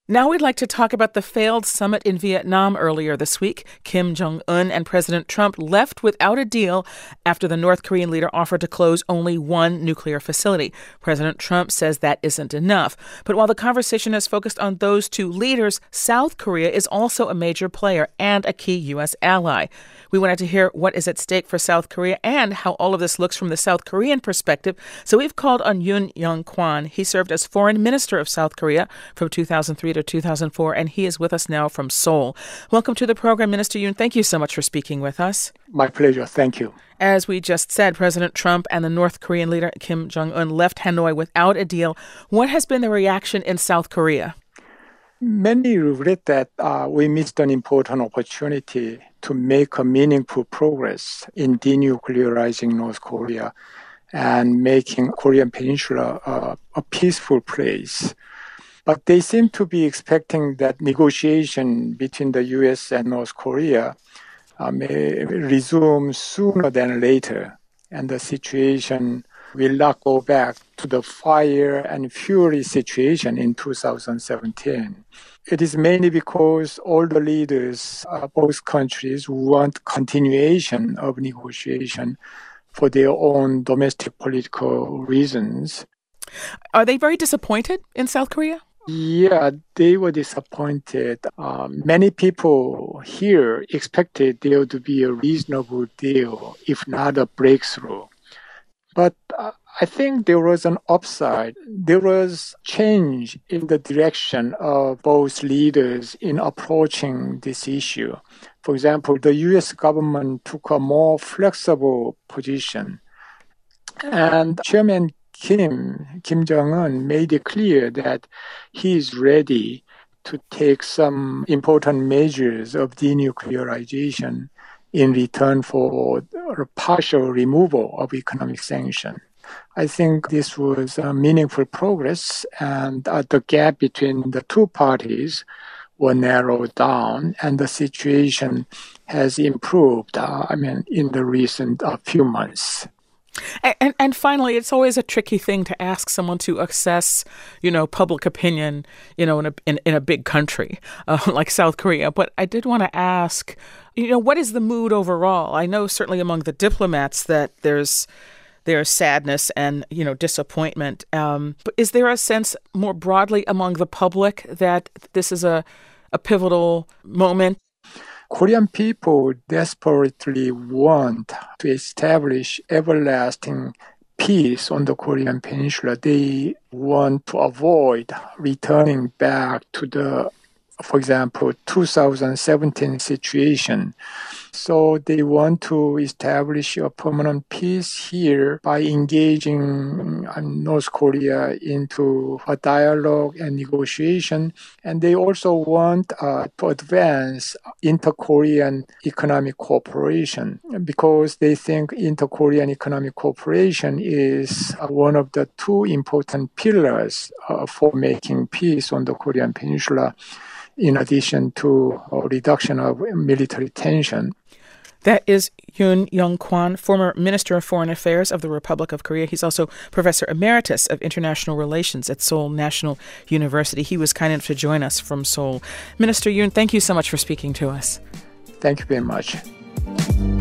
Now we'd like to talk about the failed summit in Vietnam earlier this week. Kim Jong-un and President Trump left without a deal after the North Korean leader offered to close only one nuclear facility. President Trump says that isn't enough. But while the conversation is focused on those two leaders, South Korea is also a major player and a key U.S. ally. We wanted to hear what is at stake for South Korea and how all of this looks from the South Korean perspective. So we've called on Yoon Young-kwan. He served as foreign minister of South Korea from 2003 to 2004, and he is with us now from Seoul. Welcome to the program, Minister Yoon. Thank you so much for speaking with us. My pleasure. Thank you. As we just said, President Trump and the North Korean leader Kim Jong-un left Hanoi without a deal. What has been the reaction in South Korea? Many regret that we missed an important opportunity to make a meaningful progress in denuclearizing North Korea and making Korean Peninsula a peaceful place. But they seem to be expecting that negotiation between the U.S. and North Korea may resume sooner than later, and the situation will not go back to the fire and fury situation in 2017. It is mainly because all the leaders of both countries want continuation of negotiation for their own domestic political reasons. Are they very disappointed in South Korea? Yeah, they were disappointed. Many people here expected there to be a reasonable deal, if not a breakthrough. But I think there was an upside. There was change in the direction of both leaders in approaching this issue. For example, the U.S. government took a more flexible position. And Chairman Kim Jong-un made it clear that he is ready to take some important measures of denuclearization in return for a partial removal of economic sanctions. I think this was a meaningful progress, and the gap between the two parties were narrowed down, and the situation has improved, in the recent few months. And finally, it's always a tricky thing to ask someone to assess, public opinion, in a big country like South Korea. But I did want to ask, what is the mood overall? I know certainly among the diplomats that there's sadness and, disappointment. But is there a sense more broadly among the public that this is a pivotal moment? Korean people desperately want to establish everlasting peace on the Korean Peninsula. They want to avoid returning back to the, for example, 2017 situation. So they want to establish a permanent peace here by engaging North Korea into a dialogue and negotiation. And they also want to advance inter-Korean economic cooperation because they think inter-Korean economic cooperation is one of the two important pillars for making peace on the Korean Peninsula, in addition to a reduction of military tension. That is Yoon Young-kwan, former Minister of Foreign Affairs of the Republic of Korea. He's also Professor Emeritus of International Relations at Seoul National University. He was kind enough to join us from Seoul. Minister Yoon, thank you so much for speaking to us. Thank you very much.